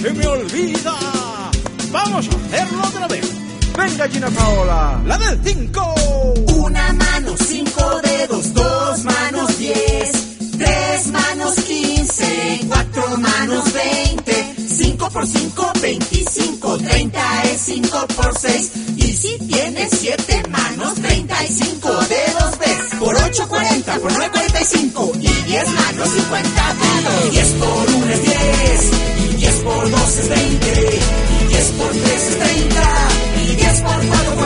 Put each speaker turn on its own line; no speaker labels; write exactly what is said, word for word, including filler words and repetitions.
se me olvida. Vamos a hacerlo otra vez. Venga, Gina Paola, la del cinco.
Una mano, cinco dedos, dos manos, diez, tres manos, quince, cuatro manos, veinte, cinco por cinco, veinticinco, treinta es cinco por seis. Y si tienes siete manos, treinta y cinco dedos ves. Por ocho, cuarenta, por nueve, cuarenta y cinco. Y diez manos, cincuenta dedos. diez por uno es diez, y diez por dos es veinte, y diez por tres es treinta, y diez por cuatro